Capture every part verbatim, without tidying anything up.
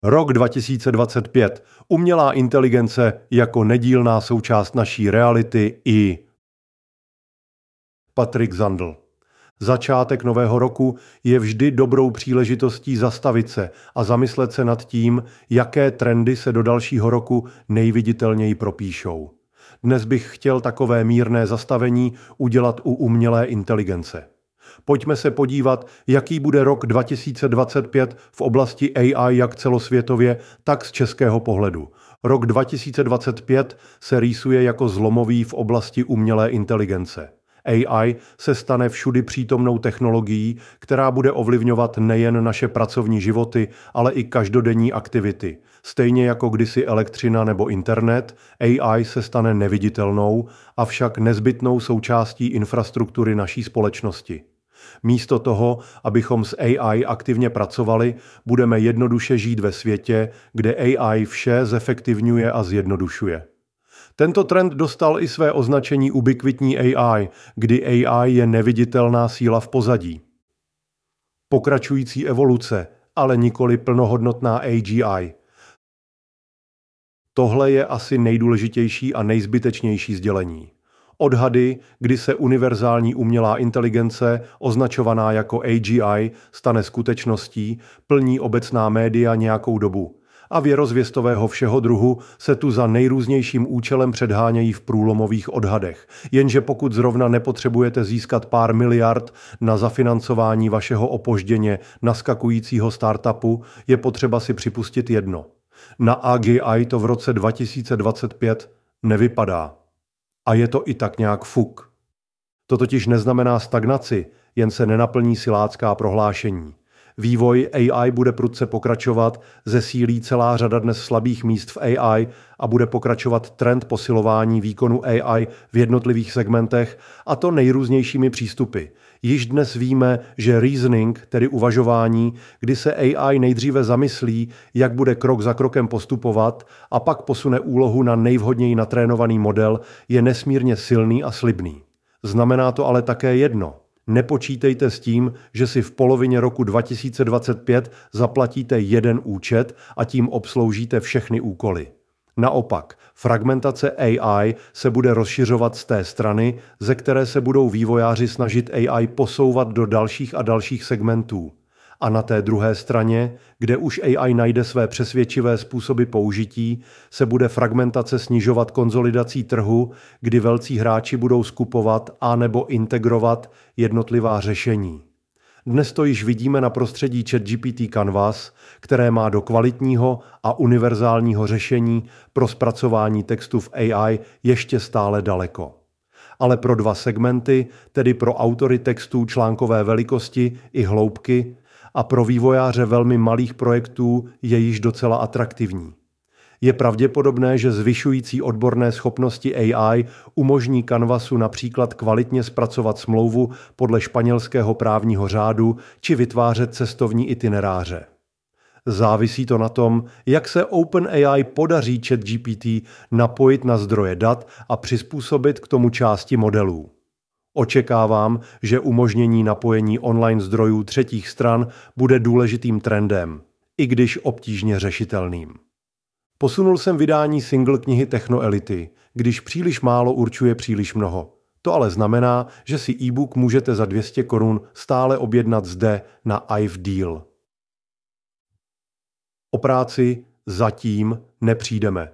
Rok dva tisíce dvacet pět. Umělá inteligence jako nedílná součást naší reality i... Patrik Zandl. Začátek nového roku je vždy dobrou příležitostí zastavit se a zamyslet se nad tím, jaké trendy se do dalšího roku nejviditelněji propíšou. Dnes bych chtěl takové mírné zastavení udělat u umělé inteligence. Pojďme se podívat, jaký bude rok dva tisíce dvacet pět v oblasti A I jak celosvětově, tak z českého pohledu. Rok dva tisíce dvacet pět se rýsuje jako zlomový v oblasti umělé inteligence. A I se stane všudy přítomnou technologií, která bude ovlivňovat nejen naše pracovní životy, ale i každodenní aktivity. Stejně jako kdysi elektřina nebo internet, A I se stane neviditelnou, avšak nezbytnou součástí infrastruktury naší společnosti. Místo toho, abychom s A I aktivně pracovali, budeme jednoduše žít ve světě, kde A I vše zefektivňuje a zjednodušuje. Tento trend dostal i své označení ubiquitní A I, kdy A I je neviditelná síla v pozadí. Pokračující evoluce, ale nikoli plnohodnotná A G I. Tohle je asi nejdůležitější a nejzbytečnější sdělení. Odhady, kdy se univerzální umělá inteligence, označovaná jako A G I, stane skutečností, plní obecná média nějakou dobu. A věrozvěstového všeho druhu se tu za nejrůznějším účelem předhánějí v průlomových odhadech. Jenže pokud zrovna nepotřebujete získat pár miliard na zafinancování vašeho opožděně naskakujícího startupu, je potřeba si připustit jedno. Na A G I to v roce dva tisíce dvacet pět nevypadá. A je to i tak nějak fuk. To totiž neznamená stagnaci, jen se nenaplní silácká prohlášení. Vývoj A I bude prudce pokračovat, zesílí celá řada dnes slabých míst v A I a bude pokračovat trend posilování výkonu A I v jednotlivých segmentech, a to nejrůznějšími přístupy. Již dnes víme, že reasoning, tedy uvažování, kdy se A I nejdříve zamyslí, jak bude krok za krokem postupovat a pak posune úlohu na nejvhodněji natrénovaný model, je nesmírně silný a slibný. Znamená to ale také jedno. Nepočítejte s tím, že si v polovině roku dva tisíce dvacet pět zaplatíte jeden účet a tím obsloužíte všechny úkoly. Naopak, fragmentace A I se bude rozšiřovat z té strany, ze které se budou vývojáři snažit A I posouvat do dalších a dalších segmentů. A na té druhé straně, kde už A I najde své přesvědčivé způsoby použití, se bude fragmentace snižovat konsolidací trhu, kdy velcí hráči budou skupovat a nebo integrovat jednotlivá řešení. Dnes to již vidíme na prostředí ChatGPT Canvas, které má do kvalitního a univerzálního řešení pro zpracování textu v A I ještě stále daleko. Ale pro dva segmenty, tedy pro autory textů článkové velikosti i hloubky, a pro vývojáře velmi malých projektů je již docela atraktivní. Je pravděpodobné, že zvyšující odborné schopnosti A I umožní Canvasu například kvalitně zpracovat smlouvu podle španělského právního řádu či vytvářet cestovní itineráře. Závisí to na tom, jak se OpenAI podaří ChatGPT napojit na zdroje dat a přizpůsobit k tomu části modelů. Očekávám, že umožnění napojení online zdrojů třetích stran bude důležitým trendem, i když obtížně řešitelným. Posunul jsem vydání single knihy Technoelity, když příliš málo určuje příliš mnoho. To ale znamená, že si e-book můžete za dvě stě korun stále objednat zde na i v Deal. O práci zatím nepřijdeme.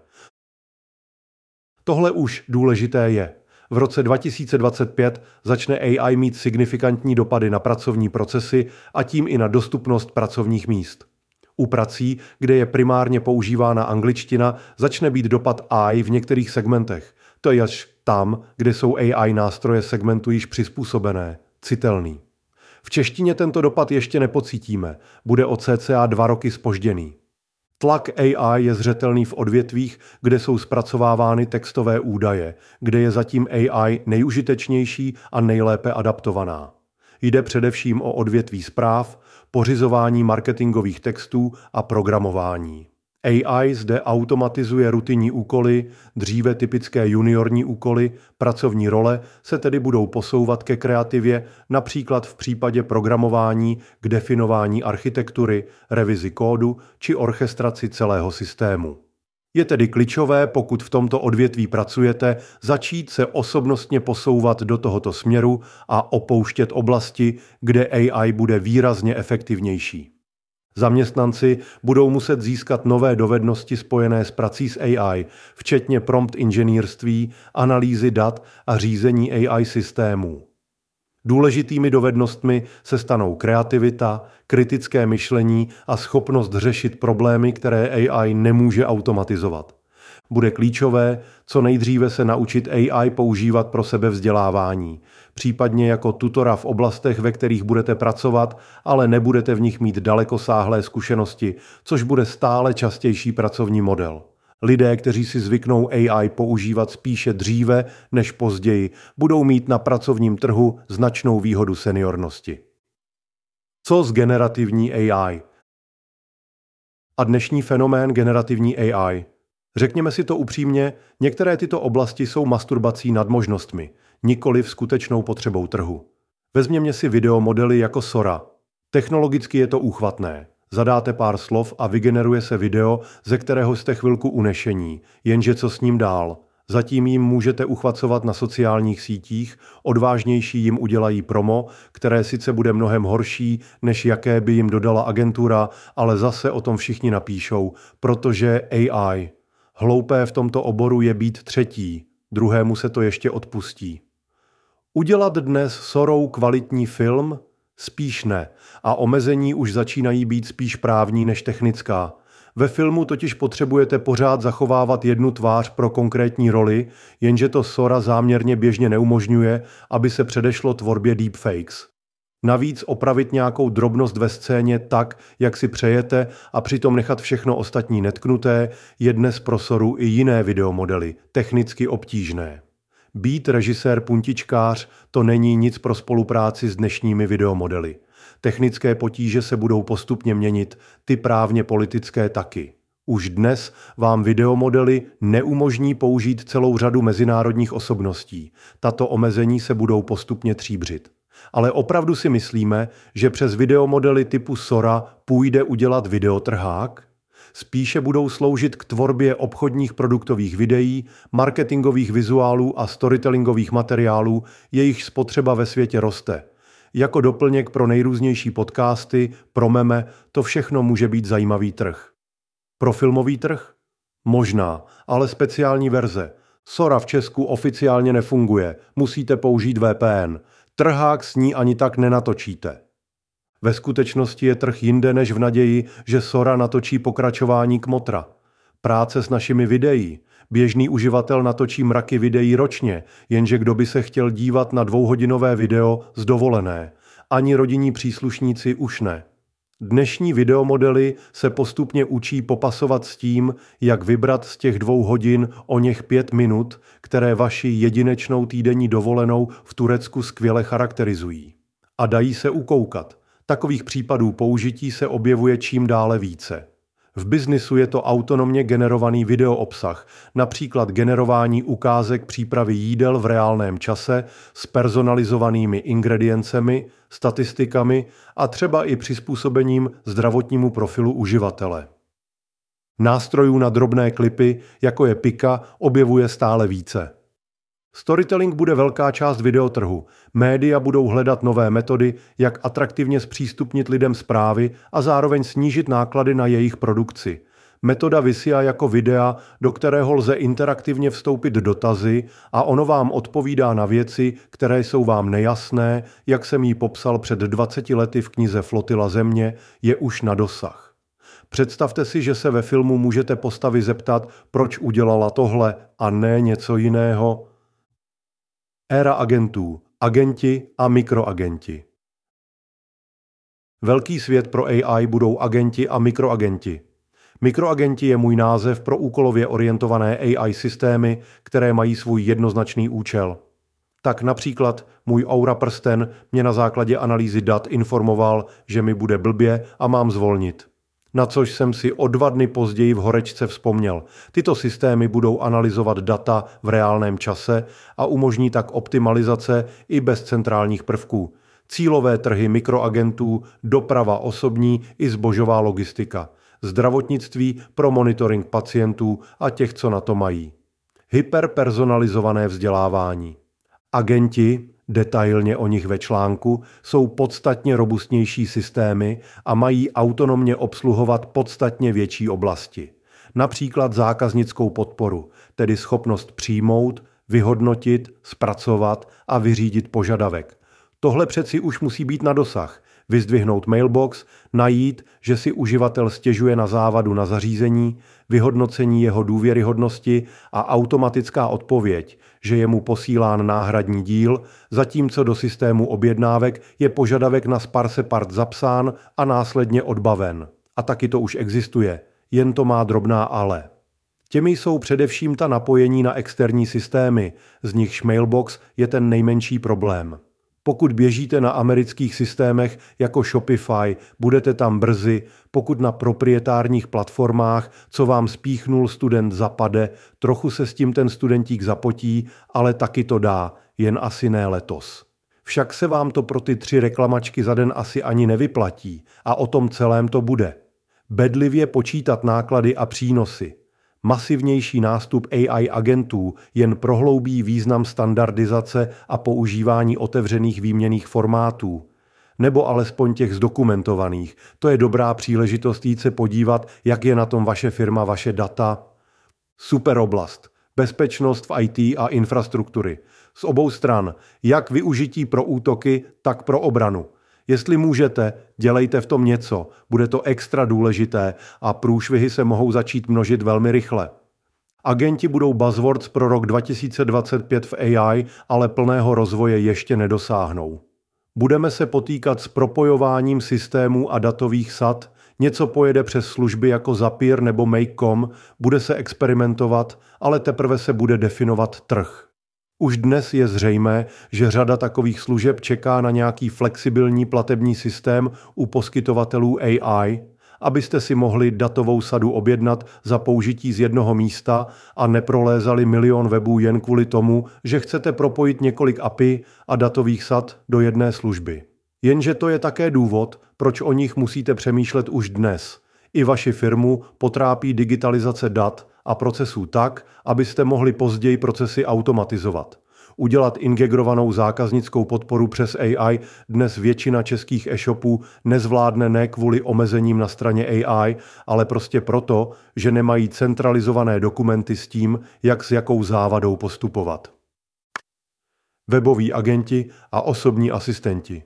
Tohle už důležité je. V roce dva tisíce dvacet pět začne A I mít signifikantní dopady na pracovní procesy a tím i na dostupnost pracovních míst. U prací, kde je primárně používána angličtina, začne být dopad A I v některých segmentech. To je až tam, kde jsou A I nástroje segmentu již přizpůsobené, citelný. V češtině tento dopad ještě nepocítíme, bude o cca dva roky zpožděný. Tlak A I je zřetelný v odvětvích, kde jsou zpracovávány textové údaje, kde je zatím A I nejužitečnější a nejlépe adaptovaná. Jde především o odvětví zpráv, pořizování marketingových textů a programování. A I zde automatizuje rutinní úkoly, dříve typické juniorní úkoly, pracovní role se tedy budou posouvat ke kreativě, například v případě programování k definování architektury, revizi kódu či orchestraci celého systému. Je tedy klíčové, pokud v tomto odvětví pracujete, začít se osobnostně posouvat do tohoto směru a opouštět oblasti, kde A I bude výrazně efektivnější. Zaměstnanci budou muset získat nové dovednosti spojené s prací s A I, včetně prompt inženýrství, analýzy dat a řízení A I systémů. Důležitými dovednostmi se stanou kreativita, kritické myšlení a schopnost řešit problémy, které A I nemůže automatizovat. Bude klíčové co nejdříve se naučit A I používat pro sebevzdělávání, případně jako tutora v oblastech, ve kterých budete pracovat, ale nebudete v nich mít dalekosáhlé zkušenosti, což bude stále častější pracovní model. Lidé, kteří si zvyknou A I používat spíše dříve než později, budou mít na pracovním trhu značnou výhodu seniornosti. Co s generativní A I? A dnešní fenomén generativní A I. Řekněme si to upřímně, některé tyto oblasti jsou masturbací nad možnostmi, nikoliv skutečnou potřebou trhu. Vezměme si videomodely jako Sora. Technologicky je to úchvatné. Zadáte pár slov a vygeneruje se video, ze kterého jste chvilku unešení, jenže co s ním dál? Zatím jim můžete uchvacovat na sociálních sítích, odvážnější jim udělají promo, které sice bude mnohem horší, než jaké by jim dodala agentura, ale zase o tom všichni napíšou, protože A I. Hloupé v tomto oboru je být třetí, druhému se to ještě odpustí. Udělat dnes Sorou kvalitní film? Spíš ne, a omezení už začínají být spíš právní než technická. Ve filmu totiž potřebujete pořád zachovávat jednu tvář pro konkrétní roli, jenže to Sora záměrně běžně neumožňuje, aby se předešlo tvorbě deepfakes. Navíc opravit nějakou drobnost ve scéně tak, jak si přejete, a přitom nechat všechno ostatní netknuté, je dnes pro Soru i jiné videomodely technicky obtížné. Být režisér puntičkář to není nic pro spolupráci s dnešními videomodely. Technické potíže se budou postupně měnit, ty právně politické taky. Už dnes vám videomodely neumožní použít celou řadu mezinárodních osobností. Tato omezení se budou postupně tříbřit. Ale opravdu si myslíme, že přes videomodely typu Sora půjde udělat videotrhák? Spíše budou sloužit k tvorbě obchodních produktových videí, marketingových vizuálů a storytellingových materiálů, jejichž spotřeba ve světě roste. Jako doplněk pro nejrůznější podcasty, pro meme, to všechno může být zajímavý trh. Pro filmový trh? Možná, ale speciální verze. Sora v Česku oficiálně nefunguje, musíte použít V P N. Trhák s ní ani tak nenatočíte. Ve skutečnosti je trh jinde než v naději, že Sora natočí pokračování Kmotra. Práce s našimi videí. Běžný uživatel natočí mraky videí ročně, jenže kdo by se chtěl dívat na dvouhodinové video z dovolené. Ani rodinní příslušníci už ne. Dnešní videomodely se postupně učí popasovat s tím, jak vybrat z těch dvou hodin o něch pět minut, které vaši jedinečnou týdenní dovolenou v Turecku skvěle charakterizují. A dají se ukoukat. Takových případů použití se objevuje čím dále více. V biznisu je to autonomně generovaný videoobsah, například generování ukázek přípravy jídel v reálném čase s personalizovanými ingrediencemi, statistikami a třeba i přizpůsobením zdravotnímu profilu uživatele. Nástrojů na drobné klipy, jako je Pika, objevuje stále více. Storytelling bude velká část videotrhu. Média budou hledat nové metody, jak atraktivně zpřístupnit lidem zprávy a zároveň snížit náklady na jejich produkci. Metoda Visia jako videa, do kterého lze interaktivně vstoupit dotazy a ono vám odpovídá na věci, které jsou vám nejasné, jak jsem ji popsal před dvaceti lety v knize Flotila země, je už na dosah. Představte si, že se ve filmu můžete postavy zeptat, proč udělala tohle a ne něco jiného. Éra agentů, agenti a mikroagenti. Velký svět pro A I budou agenti a mikroagenti. Mikroagenti je můj název pro úkolově orientované A I systémy, které mají svůj jednoznačný účel. Tak například můj Aura prsten mě na základě analýzy dat informoval, že mi bude blbě a mám zvolnit. Na což jsem si o dva dny později v horečce vzpomněl. Tyto systémy budou analyzovat data v reálném čase a umožní tak optimalizace i bez centrálních prvků. Cílové trhy mikroagentů, doprava osobní i zbožová logistika. Zdravotnictví pro monitoring pacientů a těch, co na to mají. Hyperpersonalizované vzdělávání. Agenti, detailně o nich ve článku, jsou podstatně robustnější systémy a mají autonomně obsluhovat podstatně větší oblasti. Například zákaznickou podporu, tedy schopnost přijmout, vyhodnotit, zpracovat a vyřídit požadavek. Tohle přeci už musí být na dosah. Vyzdvihnout mailbox, najít, že si uživatel stěžuje na závadu na zařízení, vyhodnocení jeho důvěryhodnosti a automatická odpověď, že je mu posílán náhradní díl, zatímco do systému objednávek je požadavek na sparse part zapsán a následně odbaven. A taky to už existuje, jen to má drobná ale. Těmi jsou především ta napojení na externí systémy, z nichž mailbox je ten nejmenší problém. Pokud běžíte na amerických systémech jako Shopify, budete tam brzy, pokud na proprietárních platformách, co vám spíchnul student zapade, trochu se s tím ten studentík zapotí, ale taky to dá, jen asi ne letos. Však se vám to pro ty tři reklamačky za den asi ani nevyplatí a o tom celém to bude. Bedlivě počítat náklady a přínosy. Masivnější nástup A I agentů jen prohloubí význam standardizace a používání otevřených výměnných formátů. Nebo alespoň těch zdokumentovaných. To je dobrá příležitost jít se podívat, jak je na tom vaše firma, vaše data. Super oblast. Bezpečnost v I T a infrastruktury. Z obou stran. Jak využití pro útoky, tak pro obranu. Jestli můžete, dělejte v tom něco, bude to extra důležité a průšvihy se mohou začít množit velmi rychle. Agenti budou buzzwords pro rok dva tisíce dvacet pět v A I, ale plného rozvoje ještě nedosáhnou. Budeme se potýkat s propojováním systémů a datových sad, něco pojede přes služby jako Zapier nebo Make tečka com, bude se experimentovat, ale teprve se bude definovat trh. Už dnes je zřejmé, že řada takových služeb čeká na nějaký flexibilní platební systém u poskytovatelů A I, abyste si mohli datovou sadu objednat za použití z jednoho místa a neprolézali milion webů jen kvůli tomu, že chcete propojit několik A P I a datových sad do jedné služby. Jenže to je také důvod, proč o nich musíte přemýšlet už dnes. I vaši firmu potrápí digitalizace dat a procesů tak, abyste mohli později procesy automatizovat. Udělat integrovanou zákaznickou podporu přes A I dnes většina českých e-shopů nezvládne ne kvůli omezením na straně A I, ale prostě proto, že nemají centralizované dokumenty s tím, jak s jakou závadou postupovat. Weboví agenti a osobní asistenti.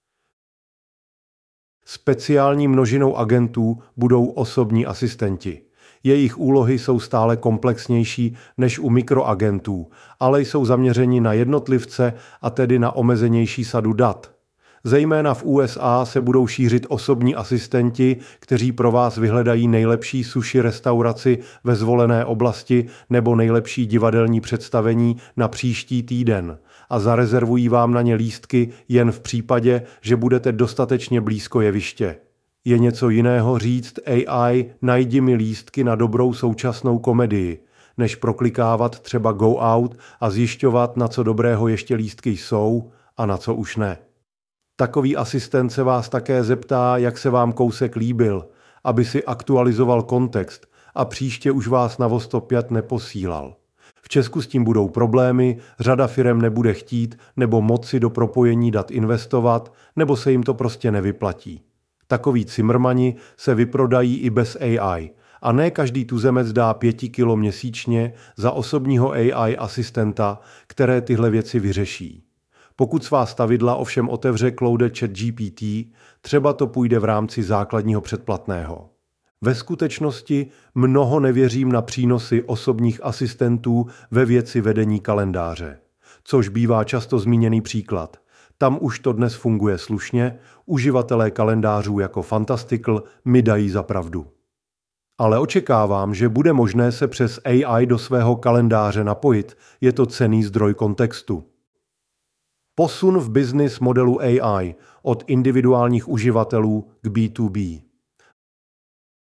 Speciální množinou agentů budou osobní asistenti. Jejich úlohy jsou stále komplexnější než u mikroagentů, ale jsou zaměřeni na jednotlivce a tedy na omezenější sadu dat. Zejména v U S A se budou šířit osobní asistenti, kteří pro vás vyhledají nejlepší sushi restauraci ve zvolené oblasti nebo nejlepší divadelní představení na příští týden a zarezervují vám na ně lístky jen v případě, že budete dostatečně blízko jeviště. Je něco jiného říct A I, najdi mi lístky na dobrou současnou komedii, než proklikávat třeba Go Out a zjišťovat, na co dobrého ještě lístky jsou a na co už ne. Takový asistent se vás také zeptá, jak se vám kousek líbil, aby si aktualizoval kontext a příště už vás na vo sto pět neposílal. V Česku s tím budou problémy, řada firem nebude chtít nebo moci do propojení dat investovat, nebo se jim to prostě nevyplatí. Takoví cimrmani se vyprodají i bez A I a ne každý tuzemec dá pěti kilo měsíčně za osobního A I asistenta, které tyhle věci vyřeší. Pokud svá stavidla ovšem otevře Claude ChatGPT, třeba to půjde v rámci základního předplatného. Ve skutečnosti mnoho nevěřím na přínosy osobních asistentů ve věci vedení kalendáře, což bývá často zmíněný příklad. Tam už to dnes funguje slušně, uživatelé kalendářů jako Fantastical mi dají za pravdu. Ale očekávám, že bude možné se přes A I do svého kalendáře napojit, je to cenný zdroj kontextu. Posun v business modelu A I od individuálních uživatelů k B dva B.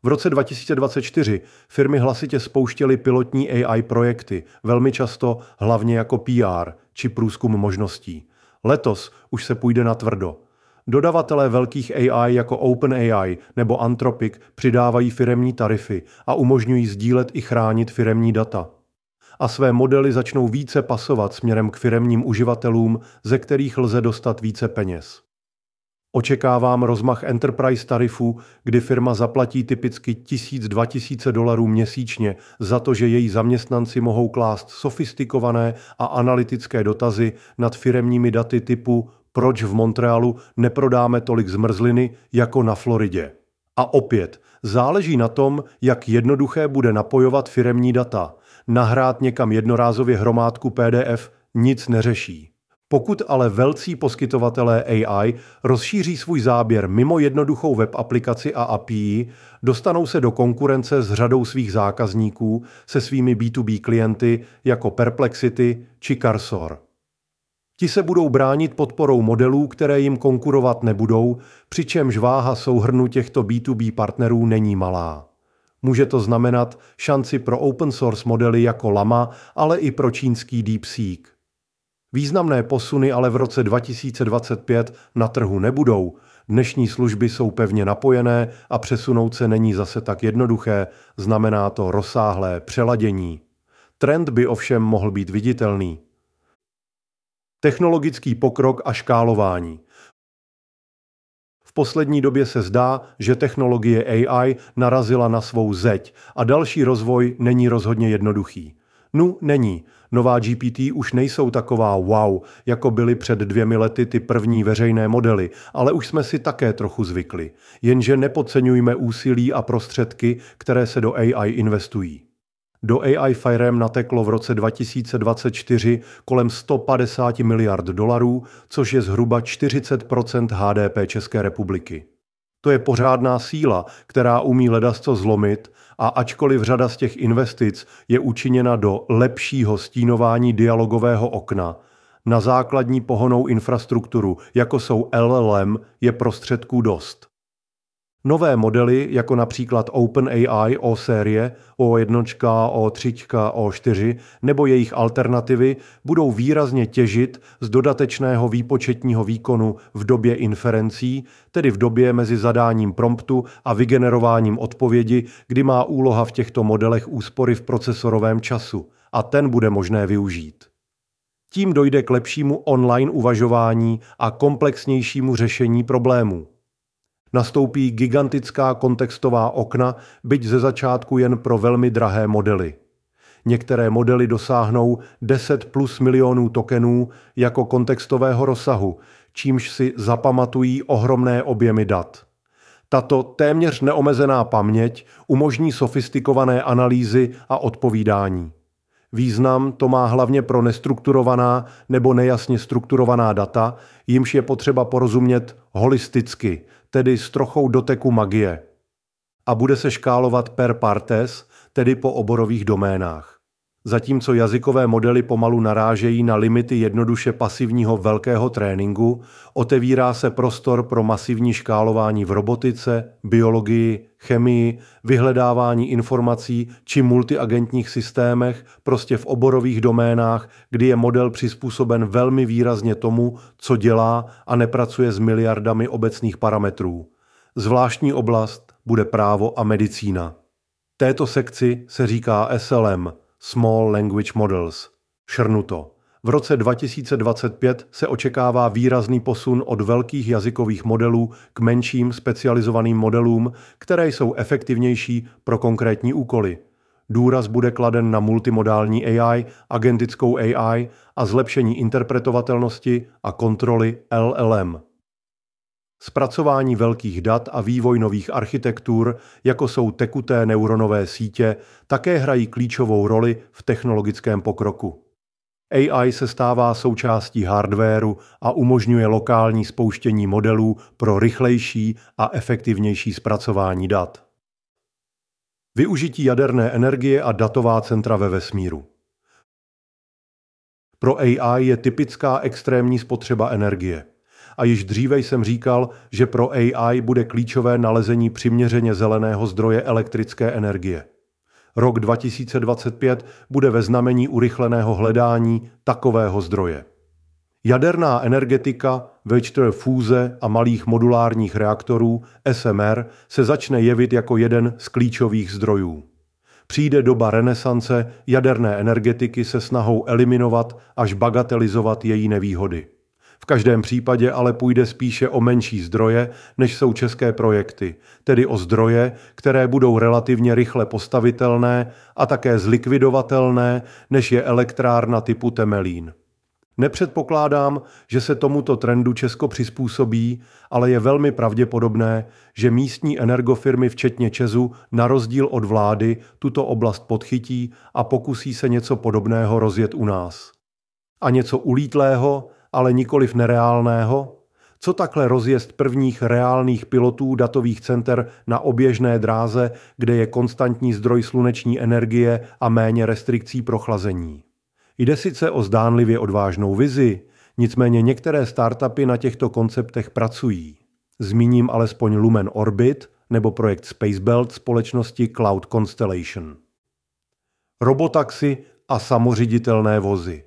V roce dva tisíce dvacet čtyři firmy hlasitě spouštěly pilotní A I projekty, velmi často hlavně jako P R či průzkum možností. Letos už se půjde na tvrdo. Dodavatelé velkých A I jako OpenAI nebo Anthropic přidávají firemní tarify a umožňují sdílet i chránit firemní data. A své modely začnou více pasovat směrem k firemním uživatelům, ze kterých lze dostat více peněz. Očekávám rozmach enterprise tarifů, kdy firma zaplatí typicky tisíc, dva tisíce dolarů měsíčně za to, že její zaměstnanci mohou klást sofistikované a analytické dotazy nad firemními daty typu proč v Montrealu neprodáme tolik zmrzliny jako na Floridě. A opět, záleží na tom, jak jednoduché bude napojovat firemní data. Nahrát někam jednorázově hromádku P D F nic neřeší. Pokud ale velcí poskytovatelé A I rozšíří svůj záběr mimo jednoduchou web aplikaci a A P I, dostanou se do konkurence s řadou svých zákazníků se svými B dva B klienty jako Perplexity či Cursor. Ti se budou bránit podporou modelů, které jim konkurovat nebudou, přičemž váha souhrnu těchto B dva B partnerů není malá. Může to znamenat šanci pro open source modely jako Llama, ale i pro čínský DeepSeek. Významné posuny ale v roce dva tisíce dvacet pět na trhu nebudou. Dnešní služby jsou pevně napojené a přesunout se není zase tak jednoduché, znamená to rozsáhlé přeladění. Trend by ovšem mohl být viditelný. Technologický pokrok a škálování. V poslední době se zdá, že technologie A I narazila na svou zeď a další rozvoj není rozhodně jednoduchý. Nu, není. Nová G P T už nejsou taková wow, jako byly před dvěmi lety ty první veřejné modely, ale už jsme si také trochu zvykli. Jenže nepodceňujme úsilí a prostředky, které se do A I investují. Do A I firem nateklo v roce dva tisíce dvacet čtyři kolem sto padesát miliard dolarů, což je zhruba čtyřicet procent H D P České republiky. To je pořádná síla, která umí ledasco zlomit, a ačkoliv řada z těch investic je učiněna do lepšího stínování dialogového okna, na základní pohonnou infrastrukturu, jako jsou L L M, je prostředků dost. Nové modely, jako například OpenAI O série, O jedna, O tři, O čtyři nebo jejich alternativy, budou výrazně těžit z dodatečného výpočetního výkonu v době inferencí, tedy v době mezi zadáním promptu a vygenerováním odpovědi, kdy má úloha v těchto modelech úspory v procesorovém času, a ten bude možné využít. Tím dojde k lepšímu online uvažování a komplexnějšímu řešení problémů. Nastoupí gigantická kontextová okna, byť ze začátku jen pro velmi drahé modely. Některé modely dosáhnou deset plus milionů tokenů jako kontextového rozsahu, čímž si zapamatují ohromné objemy dat. Tato téměř neomezená paměť umožní sofistikované analýzy a odpovídání. Význam to má hlavně pro nestrukturovaná nebo nejasně strukturovaná data, jimž je potřeba porozumět holisticky, tedy s trochou doteku magie. A bude se škálovat per partes, tedy po oborových doménách. Zatímco jazykové modely pomalu narážejí na limity jednoduše pasivního velkého tréninku, otevírá se prostor pro masivní škálování v robotice, biologii, chemii, vyhledávání informací či multiagentních systémech, prostě v oborových doménách, kdy je model přizpůsoben velmi výrazně tomu, co dělá, a nepracuje s miliardami obecných parametrů. Zvláštní oblast bude právo a medicína. Této sekci se říká S L M, Small Language Models. Šrnuto. V roce dva tisíce dvacet pět se očekává výrazný posun od velkých jazykových modelů k menším specializovaným modelům, které jsou efektivnější pro konkrétní úkoly. Důraz bude kladen na multimodální A I, agentickou A I a zlepšení interpretovatelnosti a kontroly L L M. Zpracování velkých dat a vývoj nových architektur, jako jsou tekuté neuronové sítě, také hrají klíčovou roli v technologickém pokroku. A I se stává součástí hardwaru a umožňuje lokální spouštění modelů pro rychlejší a efektivnější zpracování dat. Využití jaderné energie a datová centra ve vesmíru. Pro A I je typická extrémní spotřeba energie. a již dříve jsem říkal, že pro A I bude klíčové nalezení přiměřeně zeleného zdroje elektrické energie. Rok dva tisíce dvacet pět bude ve znamení urychleného hledání takového zdroje. Jaderná energetika, večer fúze a malých modulárních reaktorů S M R se začne jevit jako jeden z klíčových zdrojů. Přijde doba renesance jaderné energetiky se snahou eliminovat až bagatelizovat její nevýhody. V každém případě ale půjde spíše o menší zdroje, než jsou české projekty, tedy o zdroje, které budou relativně rychle postavitelné a také zlikvidovatelné, než je elektrárna typu Temelín. Nepředpokládám, že se tomuto trendu Česko přizpůsobí, ale je velmi pravděpodobné, že místní energofirmy včetně ČEZu na rozdíl od vlády tuto oblast podchytí a pokusí se něco podobného rozjet u nás. A něco ulítlého, ale nikoliv nereálného? Co takhle rozjezd prvních reálných pilotů datových center na oběžné dráze, kde je konstantní zdroj sluneční energie a méně restrikcí pro chlazení? Jde sice o zdánlivě odvážnou vizi, nicméně některé startupy na těchto konceptech pracují. Zmíním alespoň Lumen Orbit nebo projekt Spacebelt společnosti Cloud Constellation. Robotaxi a samoředitelné vozy.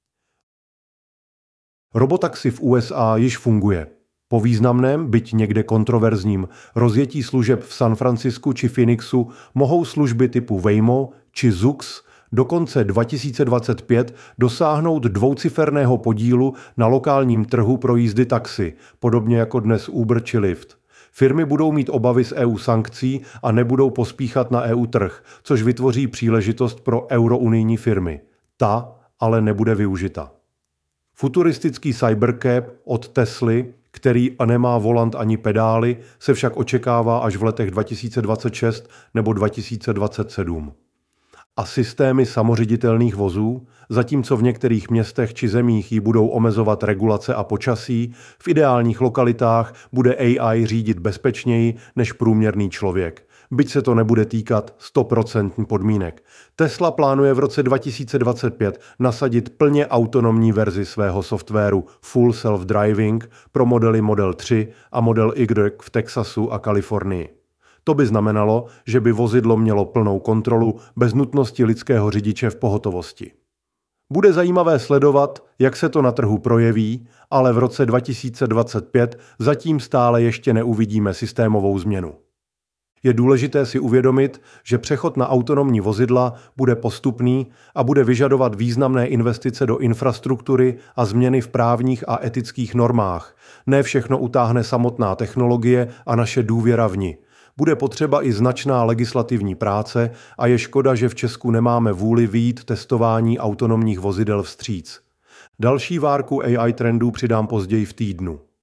Robotaxi v U S A již funguje. Po významném, byť někde kontroverzním, rozjetí služeb v San Francisku či Phoenixu mohou služby typu Waymo či Zoox do konce dva tisíce dvacet pět dosáhnout dvouciferného podílu na lokálním trhu pro jízdy taxi, podobně jako dnes Uber či Lyft. Firmy budou mít obavy z E U sankcí a nebudou pospíchat na E U trh, což vytvoří příležitost pro eurounijní firmy. Ta ale nebude využita. Futuristický Cybercab od Tesly, který nemá volant ani pedály, se však očekává až v letech dva tisíce dvacet šest nebo dva tisíce dvacet sedm. A systémy samoředitelných vozů, zatímco v některých městech či zemích ji budou omezovat regulace a počasí, v ideálních lokalitách bude A I řídit bezpečněji než průměrný člověk. Byť se to nebude týkat sto procent podmínek. Tesla plánuje v roce dva tisíce dvacet pět nasadit plně autonomní verzi svého softwaru Full Self-Driving pro modely Model tři a Model Y v Texasu a Kalifornii. To by znamenalo, že by vozidlo mělo plnou kontrolu bez nutnosti lidského řidiče v pohotovosti. Bude zajímavé sledovat, jak se to na trhu projeví, ale v roce dva tisíce dvacet pět zatím stále ještě neuvidíme systémovou změnu. Je důležité si uvědomit, že přechod na autonomní vozidla bude postupný a bude vyžadovat významné investice do infrastruktury a změny v právních a etických normách. Ne všechno utáhne samotná technologie a naše důvěra v ni. Bude potřeba i značná legislativní práce a je škoda, že v Česku nemáme vůli vyjít testování autonomních vozidel vstříc. Další várku A I trendů přidám později v týdnu.